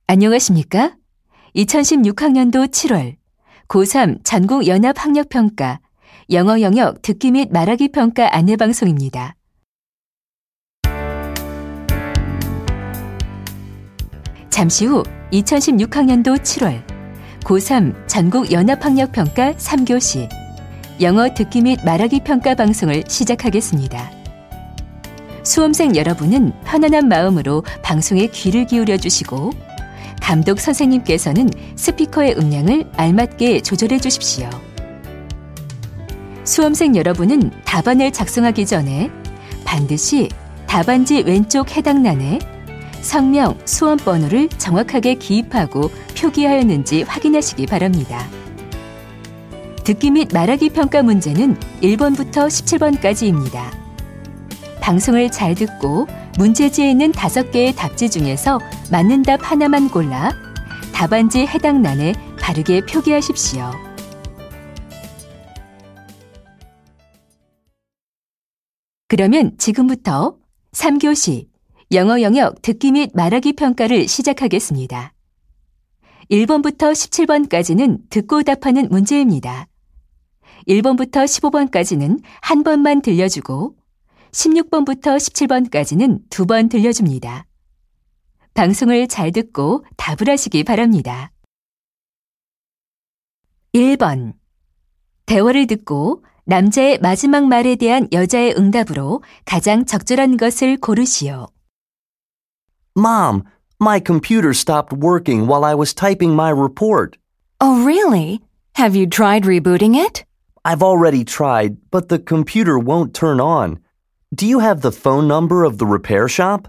안녕하십니까? 2016학년도 7월 고3 전국연합학력평가 영어 영역 듣기 및 말하기 평가 안내방송입니다. 잠시 후 2016학년도 7월 고3 전국연합학력평가 3교시 영어 듣기 및 말하기 평가 방송을 시작하겠습니다. 수험생 여러분은 편안한 마음으로 방송에 귀를 기울여 주시고 감독 선생님께서는 스피커의 음량을 알맞게 조절해 주십시오. 수험생 여러분은 답안을 작성하기 전에 반드시 답안지 왼쪽 해당란에 성명, 수험번호를 정확하게 기입하고 표기하였는지 확인하시기 바랍니다. 듣기 및 말하기 평가 문제는 1번부터 17번까지입니다. 방송을 잘 듣고 문제지에 있는 5개의 답지 중에서 맞는 답 하나만 골라 답안지 해당 란에 바르게 표기하십시오. 그러면 지금부터 3교시 영어 영역 듣기 및 말하기 평가를 시작하겠습니다. 1번부터 17번까지는 듣고 답하는 문제입니다. 1번부터 15번까지는 한 번만 들려주고 16번부터 17번까지는 2번 들려줍니다. 방송을 잘 듣고 답을 하시기 바랍니다. 1번. 대화를 듣고 남자의 마지막 말에 대한 여자의 응답으로 가장 적절한 것을 고르시오. Mom, my computer stopped working while I was typing my report. Oh, really? Have you tried rebooting it? I've already tried, but the computer won't turn on. Do you have the phone number of the repair shop?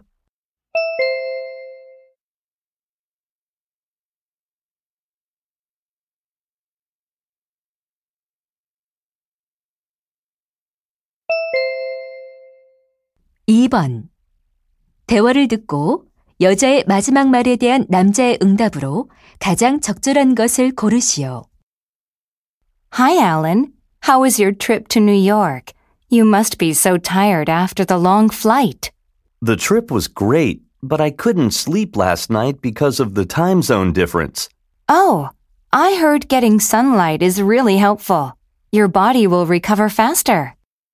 (2번) 대화를 듣고 여자의 마지막 말에 대한 남자의 응답으로 가장 적절한 것을 고르시오. Hi, Alan. How was your trip to New York? You must be so tired after the long flight. The trip was great, but I couldn't sleep last night because of the time zone difference. Oh, I heard getting sunlight is really helpful. Your body will recover faster.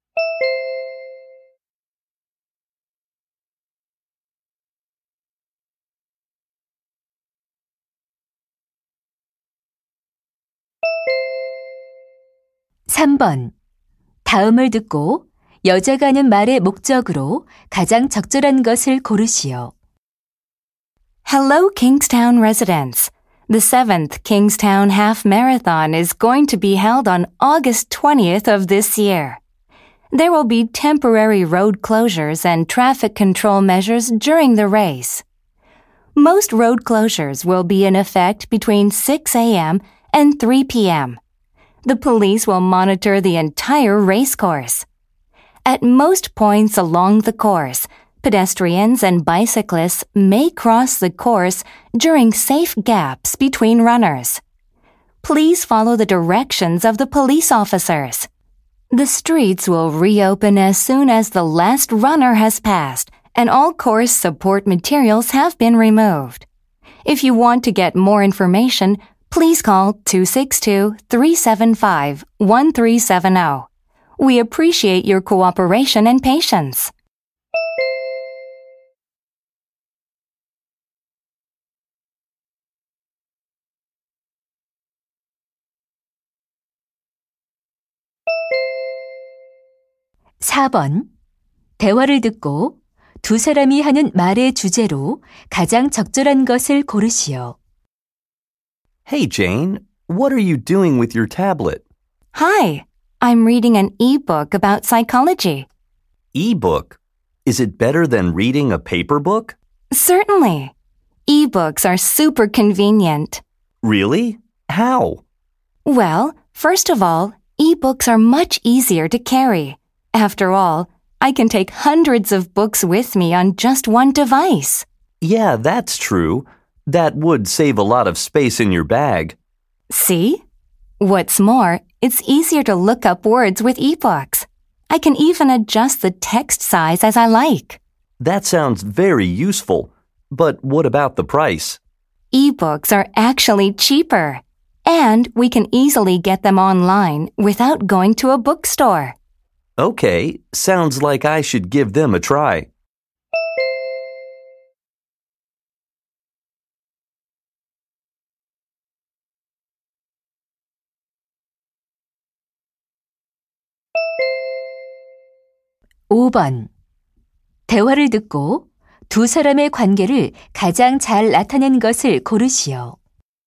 (3번) 다음을 듣고 여자가 하는 말의 목적으로 가장 적절한 것을 고르시오. Hello, Kingstown residents. The 7th Kingstown Half Marathon is going to be held on August 20th of this year. There will be temporary road closures and traffic control measures during the race. Most road closures will be in effect between 6 a.m. and 3 p.m. The police will monitor the entire race course. At most points along the course, pedestrians and bicyclists may cross the course during safe gaps between runners. Please follow the directions of the police officers. The streets will reopen as soon as the last runner has passed and all course support materials have been removed. If you want to get more information, please call 262-375-1370. We appreciate your cooperation and patience. (4번) 대화를 듣고 두 사람이 하는 말의 주제로 가장 적절한 것을 고르시오. Hey, Jane, what are you doing with your tablet? Hi, I'm reading an e-book about psychology. E-book? Is it better than reading a paper book? Certainly. E-books are super convenient. Really? How? Well, first of all, e-books are much easier to carry. After all, I can take hundreds of books with me on just one device. Yeah, that's true. That would save a lot of space in your bag. See? What's more, it's easier to look up words with e-books. I can even adjust the text size as I like. That sounds very useful. But what about the price? ebooks are actually cheaper, and we can easily get them online without going to a bookstore. Okay, sounds like I should give them a try. 5번. 대화를 듣고 두 사람의 관계를 가장 잘 나타낸 것을 고르시오.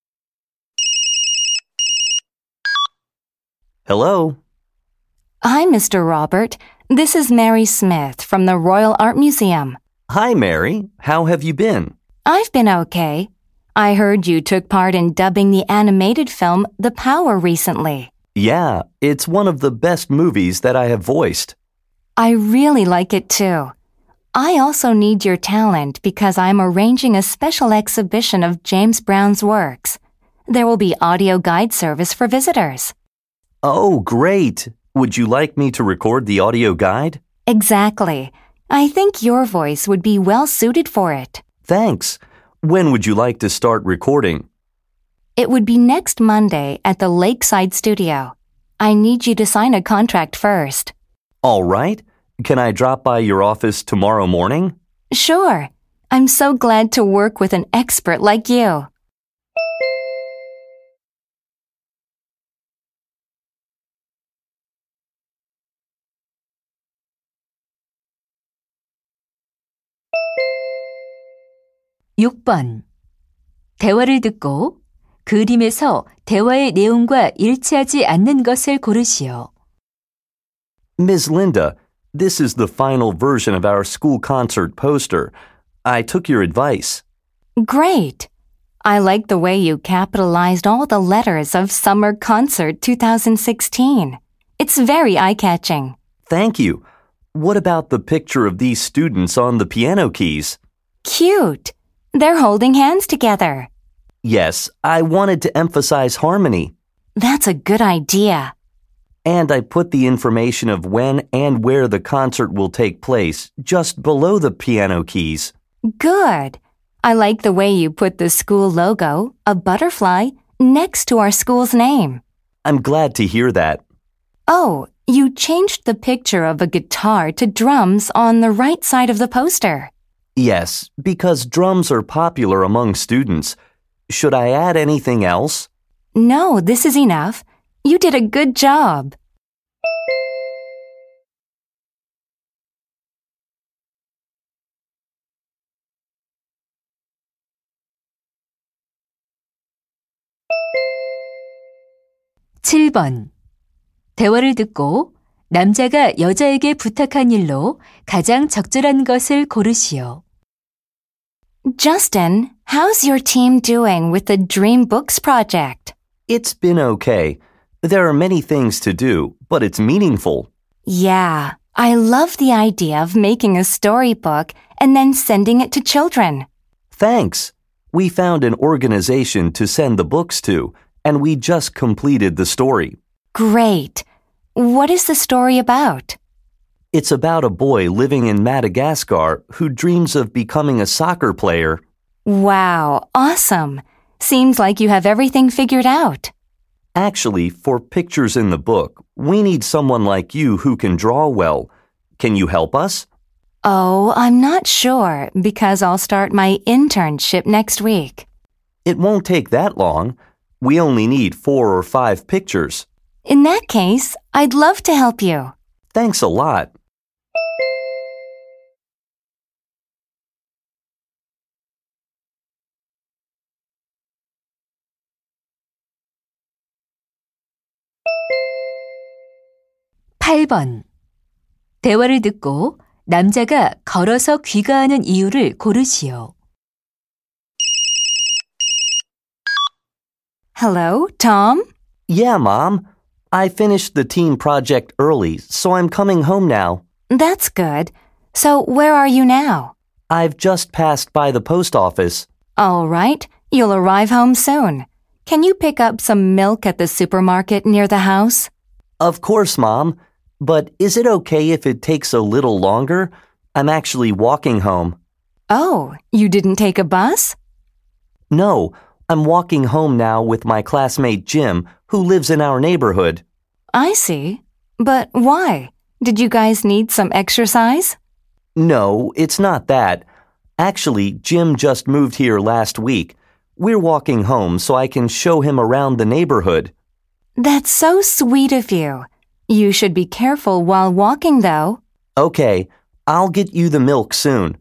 Hello. Hi, Mr. Robert. This is Mary Smith from the Royal Art Museum. Hi, Mary. How have you been? I've been okay. I heard you took part in dubbing the animated film The Power recently. Yeah, it's one of the best movies that I have voiced. I really like it too. I also need your talent because I'm arranging a special exhibition of James Brown's works. There will be audio guide service for visitors. Oh, great. Would you like me to record the audio guide? Exactly. I think your voice would be well suited for it. Thanks. When would you like to start recording? It would be next Monday at the Lakeside Studio. I need you to sign a contract first. All right. Can I drop by your office tomorrow morning? Sure. I'm so glad to work with an expert like you. (6번) 대화를 듣고 그림에서 대화의 내용과 일치하지 않는 것을 고르시오. Ms. Linda, this is the final version of our school concert poster. I took your advice. Great. I like the way you capitalized all the letters of Summer Concert 2016. It's very eye-catching. Thank you. What about the picture of these students on the piano keys? Cute. They're holding hands together. Yes, I wanted to emphasize harmony. That's a good idea. And I put the information of when and where the concert will take place just below the piano keys. Good. I like the way you put the school logo, a butterfly, next to our school's name. I'm glad to hear that. Oh, you changed the picture of a guitar to drums on the right side of the poster. Yes, because drums are popular among students. Should I add anything else? No, this is enough. You did a good job. (7번) 대화를 듣고 남자가 여자에게 부탁한 일로 가장 적절한 것을 고르시오. Justin, how's your team doing with the Dream Books project? It's been okay. There are many things to do, but it's meaningful. Yeah, I love the idea of making a storybook and then sending it to children. Thanks. We found an organization to send the books to, and we just completed the story. Great. What is the story about? It's about a boy living in Madagascar who dreams of becoming a soccer player. Wow, awesome. Seems like you have everything figured out. Actually, for pictures in the book, we need someone like you who can draw well. Can you help us? Oh, I'm not sure because I'll start my internship next week. It won't take that long. We only need 4 or 5 pictures. In that case, I'd love to help you. Thanks a lot. (8번) 대화를 듣고 남자가 걸어서 귀가하는 이유를 고르시오. Hello, Tom? Yeah, Mom. I finished the team project early, so I'm coming home now. That's good. So where are you now? I've just passed by the post office. All right, you'll arrive home soon. Can you pick up some milk at the supermarket near the house? Of course, Mom. But is it okay if it takes a little longer? I'm actually walking home. Oh, you didn't take a bus? No, I'm walking home now with my classmate Jim, who lives in our neighborhood. I see. But why? Did you guys need some exercise? No, it's not that. Actually, Jim just moved here last week. We're walking home so I can show him around the neighborhood. That's so sweet of you. You should be careful while walking, though. Okay, I'll get you the milk soon.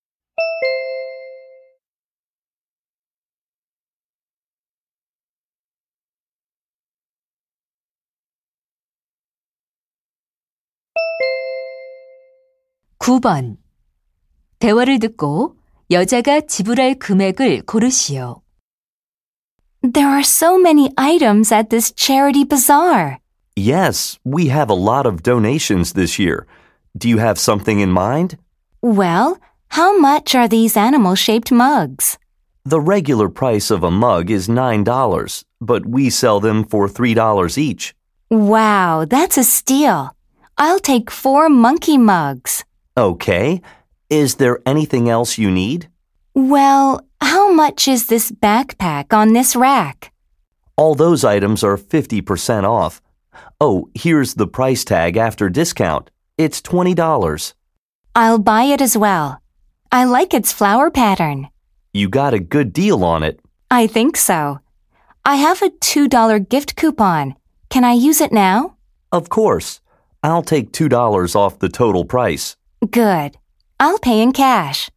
(9번) 대화를 듣고 여자가 지불할 금액을 고르시오. There are so many items at this charity bazaar. Yes, we have a lot of donations this year. Do you have something in mind? Well, how much are these animal-shaped mugs? The regular price of a mug is $9, but we sell them for $3 each. Wow, that's a steal. I'll take 4 monkey mugs. Okay. Is there anything else you need? Well, how much is this backpack on this rack? All those items are 50% off. Oh, here's the price tag after discount. It's $20. I'll buy it as well. I like its flower pattern. You got a good deal on it. I think so. I have a $2 gift coupon. Can I use it now? Of course. I'll take $2 off the total price. Good. I'll pay in cash.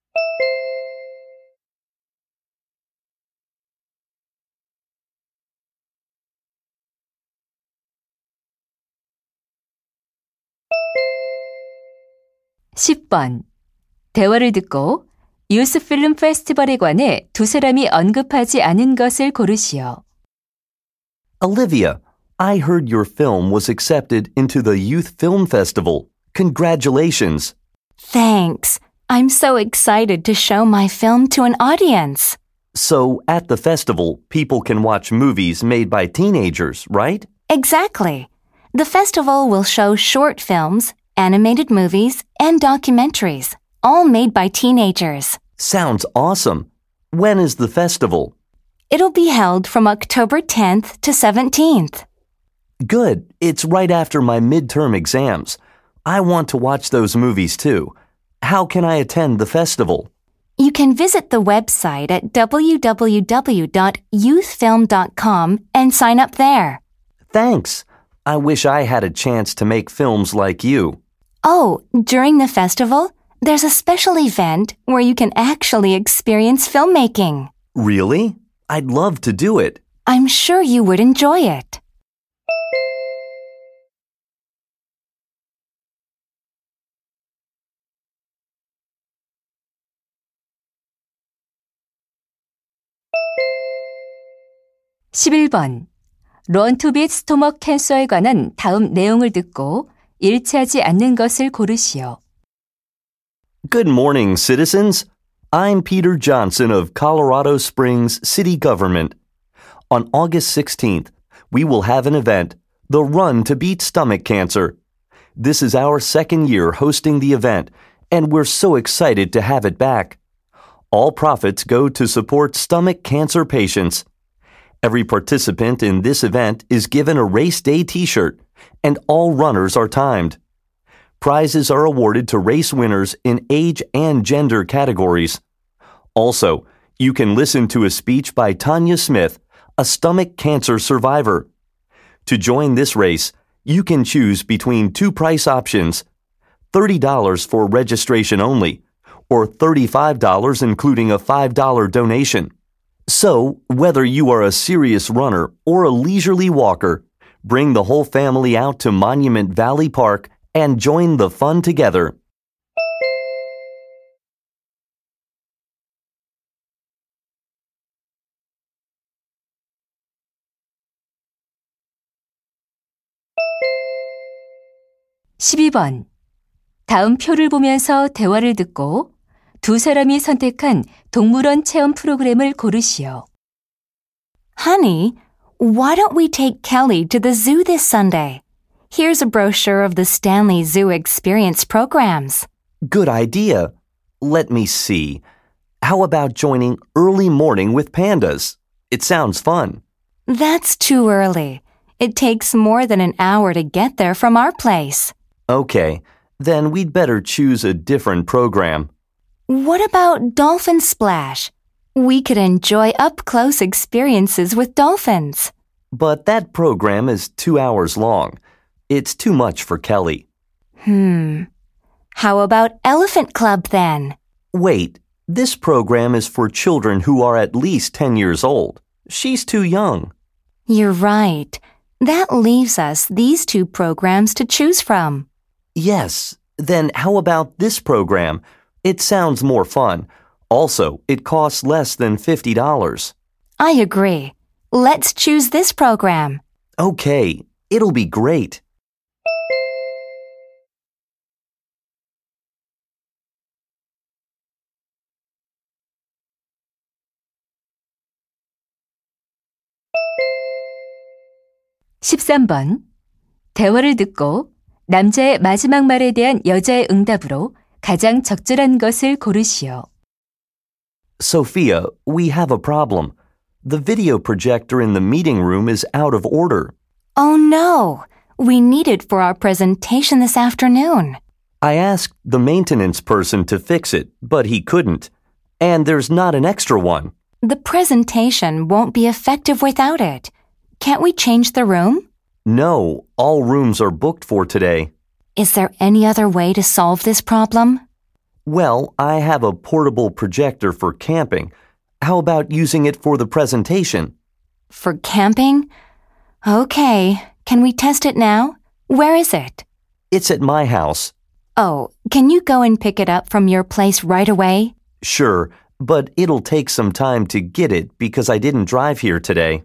(10번) 대화를 듣고 유스 필름 페스티벌에 관해 두 사람이 언급하지 않은 것을 고르시오. Olivia, I heard your film was accepted into the Youth Film Festival. Congratulations. Thanks. I'm so excited to show my film to an audience. So, at the festival, people can watch movies made by teenagers, right? Exactly. The festival will show short films, animated movies, and documentaries, all made by teenagers. Sounds awesome. When is the festival? It'll be held from October 10th to 17th. Good. It's right after my midterm exams. I want to watch those movies too. How can I attend the festival? You can visit the website at www.youthfilm.com and sign up there. Thanks. I wish I had a chance to make films like you. Oh, during the festival, there's a special event where you can actually experience filmmaking. Really? I'd love to do it. I'm sure you would enjoy it. (11번) 런투빗 스토머 캔서에 관한 다음 내용을 듣고 일치하지 않는 것을 고르시오. Good morning, citizens. I'm Peter Johnson of Colorado Springs City Government. On August 16th, we will have an event, the Run to Beat Stomach Cancer. This is our second year hosting the event, and we're so excited to have it back. All profits go to support stomach cancer patients. Every participant in this event is given a race day t-shirt, and all runners are timed. Prizes are awarded to race winners in age and gender categories. Also, you can listen to a speech by Tanya Smith, a stomach cancer survivor. To join this race, you can choose between two price options, $30 for registration only, or $35 including a $5 donation. So, whether you are a serious runner or a leisurely walker, bring the whole family out to Monument Valley Park and join the fun together. (12번) 다음 표를 보면서 대화를 듣고 두 사람이 선택한 동물원 체험 프로그램을 고르시오. Honey, why don't we take Kelly to the zoo this Sunday? Here's a brochure of the Stanley Zoo Experience programs. Good idea. Let me see. How about joining early morning with pandas? It sounds fun. That's too early. It takes more than an hour to get there from our place. Okay, then we'd better choose a different program. What about Dolphin Splash? We could enjoy up-close experiences with dolphins. But that program is 2 hours long. It's too much for Kelly. How about Elephant Club then? Wait, this program is for children who are at least 10 years old. She's too young. You're right. That leaves us these two programs to choose from. Yes, then how about this program? It sounds more fun. Also, it costs less than $50. I agree. Let's choose this program. Okay, it'll be great. (13번) 대화를 듣고 남자의 마지막 말에 대한 여자의 응답으로 가장 적절한 것을 고르시오. Sophia, we have a problem. The video projector in the meeting room is out of order. Oh no! We need it for our presentation this afternoon. I asked the maintenance person to fix it, but he couldn't. And there's not an extra one. The presentation won't be effective without it. Can't we change the room? No, all rooms are booked for today. Is there any other way to solve this problem? Well, I have a portable projector for camping. How about using it for the presentation? For camping? Okay. Can we test it now? Where is it? It's at my house. Oh, can you go and pick it up from your place right away? Sure, but it'll take some time to get it because I didn't drive here today.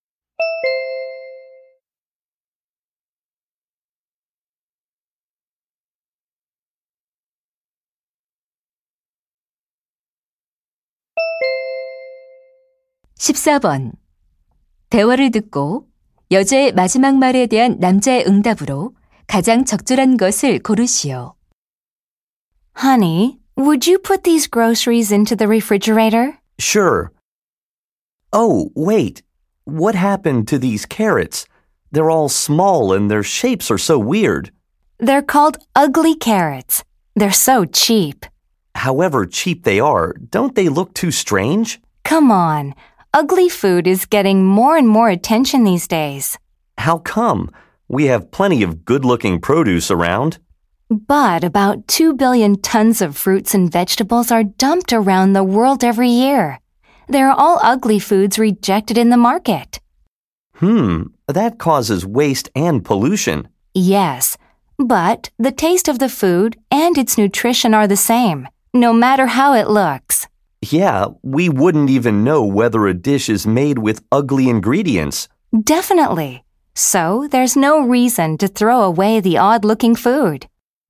(14번) 대화를 듣고 여자의 마지막 말에 대한 남자의 응답으로 가장 적절한 것을 고르시오. Honey, would you put these groceries into the refrigerator? Sure. Oh, wait. What happened to these carrots? They're all small and their shapes are so weird. They're called ugly carrots. They're so cheap. However cheap they are, don't they look too strange? Come on. Ugly food is getting more and more attention these days. How come? We have plenty of good-looking produce around. But about 2 billion tons of fruits and vegetables are dumped around the world every year. They're all ugly foods rejected in the market. That causes waste and pollution. Yes, but the taste of the food and its nutrition are the same, no matter how it looks. Yeah, we wouldn't even know whether a dish is made with ugly ingredients. Definitely. So there's no reason to throw away the odd-looking food.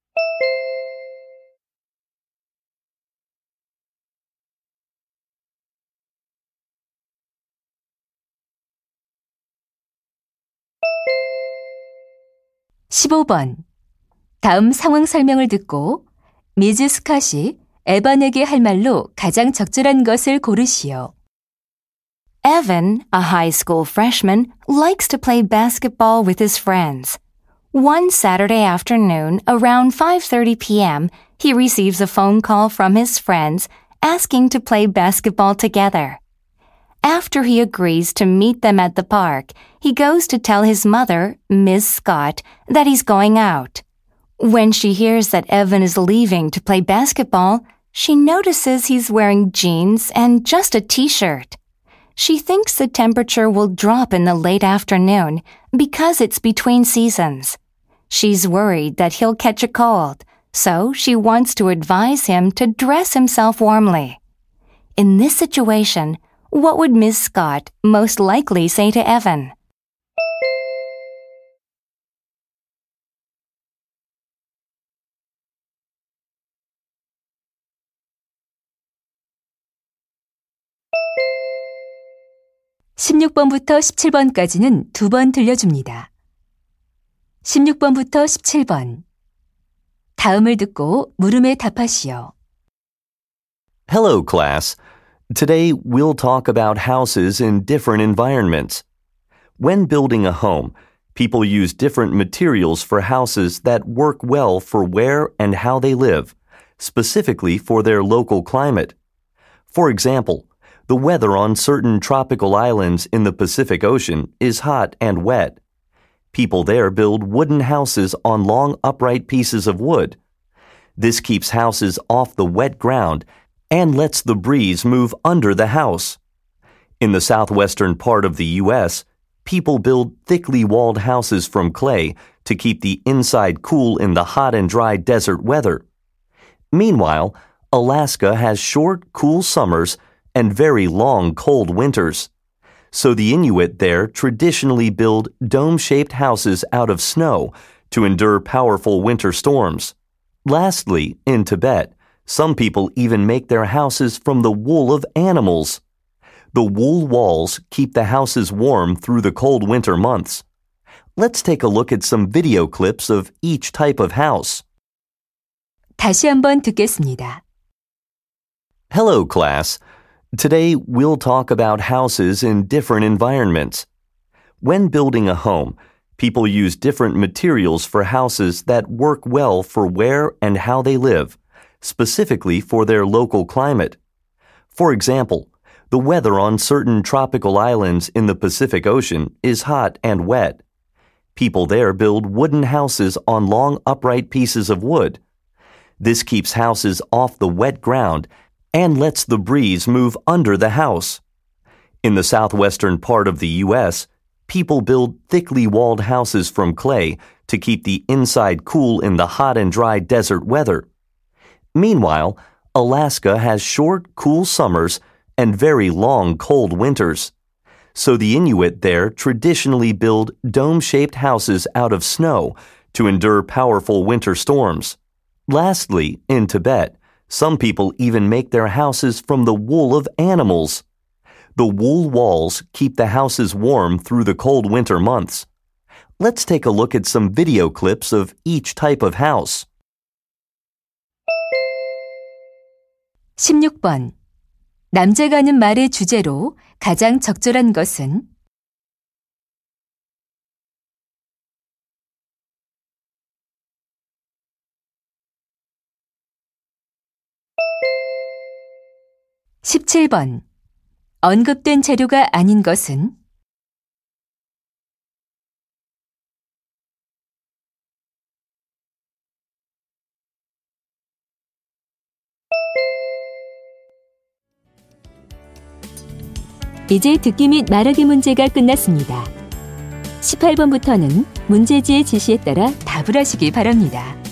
(15번) 다음 상황 설명을 듣고 미즈 스캇이 에반에게 할 말로 가장 적절한 것을 고르시오. Evan, a high school freshman, likes to play basketball with his friends. One Saturday afternoon, around 5:30 p.m., he receives a phone call from his friends asking to play basketball together. After he agrees to meet them at the park, he goes to tell his mother, Ms. Scott, that he's going out. When she hears that Evan is leaving to play basketball, she notices he's wearing jeans and just a t-shirt. She thinks the temperature will drop in the late afternoon because it's between seasons. She's worried that he'll catch a cold, so she wants to advise him to dress himself warmly. In this situation, what would Ms. Scott most likely say to Evan? (16번부터 17번까지는 2번 들려줍니다. 16번부터 17번 다음을 듣고 물음에 답하시오. Hello, class. Today, we'll talk about houses in different environments. When building a home, people use different materials for houses that work well for where and how they live, specifically for their local climate. For example, the weather on certain tropical islands in the Pacific Ocean is hot and wet. People there build wooden houses on long upright pieces of wood. This keeps houses off the wet ground and lets the breeze move under the house. In the southwestern part of the U.S., people build thickly walled houses from clay to keep the inside cool in the hot and dry desert weather. Meanwhile, Alaska has short, cool summers and very long, cold winters. So the Inuit there traditionally build dome-shaped houses out of snow to endure powerful winter storms. Lastly, in Tibet, some people even make their houses from the wool of animals. The wool walls keep the houses warm through the cold winter months. Let's take a look at some video clips of each type of house. 다시 한번 듣겠습니다. Hello, class. Today, we'll talk about houses in different environments. When building a home, people use different materials for houses that work well for where and how they live, specifically for their local climate. For example, the weather on certain tropical islands in the Pacific Ocean is hot and wet. People there build wooden houses on long upright pieces of wood. This keeps houses off the wet ground and lets the breeze move under the house. In the southwestern part of the U.S., people build thickly walled houses from clay to keep the inside cool in the hot and dry desert weather. Meanwhile, Alaska has short, cool summers and very long, cold winters. So the Inuit there traditionally build dome-shaped houses out of snow to endure powerful winter storms. Lastly, in Tibet, some people even make their houses from the wool of animals. The wool walls keep the houses warm through the cold winter months. Let's take a look at some video clips of each type of house. 16번. 남자가 하는 말의 주제로 가장 적절한 것은? 17번. 언급된 재료가 아닌 것은? '이제 듣기 및 말하기 문제가 끝났습니다. 18번부터는 문제지의 지시에 따라 답을 하시기 바랍니다.